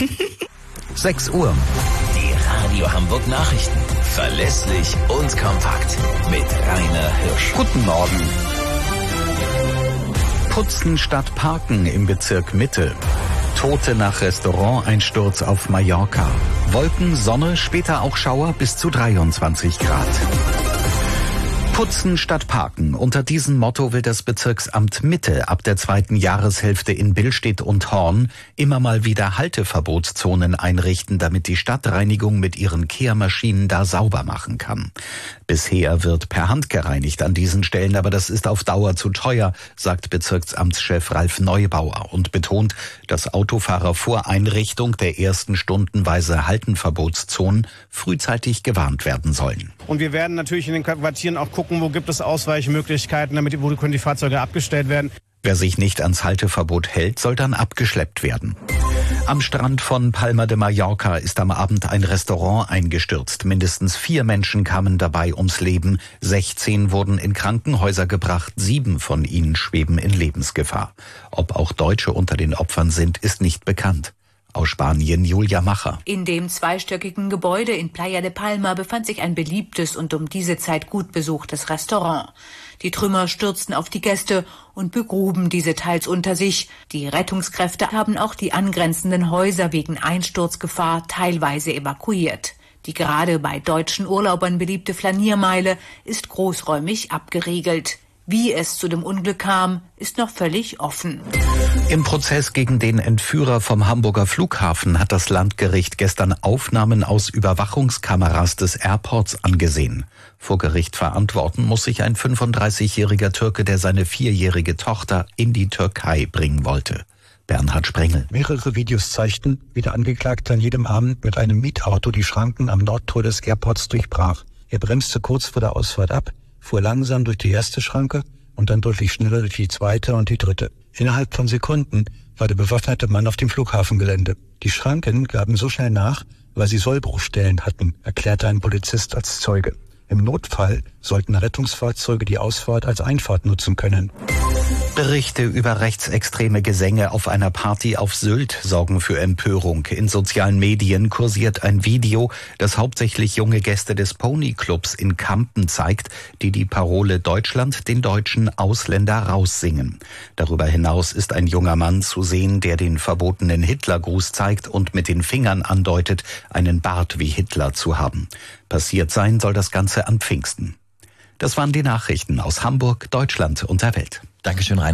6 Uhr. Die Radio Hamburg Nachrichten. Verlässlich und kompakt. Mit Rainer Hirsch. Guten Morgen. Putzen statt Parken im Bezirk Mitte. Tote nach Restauranteinsturz auf Mallorca. Wolken, Sonne, später auch Schauer bis zu 23 Grad. Putzen statt Parken. Unter diesem Motto will das Bezirksamt Mitte ab der 2. Jahreshälfte in Billstedt und Horn immer mal wieder Halteverbotszonen einrichten, damit die Stadtreinigung mit ihren Kehrmaschinen da sauber machen kann. Bisher wird per Hand gereinigt an diesen Stellen, aber das ist auf Dauer zu teuer, sagt Bezirksamtschef Ralf Neubauer und betont, dass Autofahrer vor Einrichtung der ersten stundenweise Haltenverbotszonen frühzeitig gewarnt werden sollen. Und wir werden natürlich in den Quartieren auch gucken, wo gibt es Ausweichmöglichkeiten, wo können die Fahrzeuge abgestellt werden. Wer sich nicht ans Halteverbot hält, soll dann abgeschleppt werden. Am Strand von Palma de Mallorca ist am Abend ein Restaurant eingestürzt. Mindestens 4 Menschen kamen dabei ums Leben. 16 wurden in Krankenhäuser gebracht. 7 von ihnen schweben in Lebensgefahr. Ob auch Deutsche unter den Opfern sind, ist nicht bekannt. Aus Spanien Julia Macher. In dem zweistöckigen Gebäude in Playa de Palma befand sich ein beliebtes und um diese Zeit gut besuchtes Restaurant. Die Trümmer stürzten auf die Gäste und begruben diese teils unter sich. Die Rettungskräfte haben auch die angrenzenden Häuser wegen Einsturzgefahr teilweise evakuiert. Die gerade bei deutschen Urlaubern beliebte Flaniermeile ist großräumig abgeriegelt. Wie es zu dem Unglück kam, ist noch völlig offen. Im Prozess gegen den Entführer vom Hamburger Flughafen hat das Landgericht gestern Aufnahmen aus Überwachungskameras des Airports angesehen. Vor Gericht verantworten muss sich ein 35-jähriger Türke, der seine 4-jährige Tochter in die Türkei bringen wollte. Bernhard Sprengel. Mehrere Videos zeigten, wie der Angeklagte an jedem Abend mit einem Mietauto die Schranken am Nordtor des Airports durchbrach. Er bremste kurz vor der Ausfahrt ab, fuhr langsam durch die erste Schranke und dann deutlich schneller durch die zweite und die dritte. Innerhalb von Sekunden war der bewaffnete Mann auf dem Flughafengelände. Die Schranken gaben so schnell nach, weil sie Sollbruchstellen hatten, erklärte ein Polizist als Zeuge. Im Notfall sollten Rettungsfahrzeuge die Ausfahrt als Einfahrt nutzen können. Berichte über rechtsextreme Gesänge auf einer Party auf Sylt sorgen für Empörung. In sozialen Medien kursiert ein Video, das hauptsächlich junge Gäste des Pony Clubs in Kampen zeigt, die Parole Deutschland den Deutschen Ausländer raussingen. Darüber hinaus ist ein junger Mann zu sehen, der den verbotenen Hitlergruß zeigt und mit den Fingern andeutet, einen Bart wie Hitler zu haben. Passiert sein soll das Ganze an Pfingsten. Das waren die Nachrichten aus Hamburg, Deutschland und der Welt. Dankeschön, Rainer.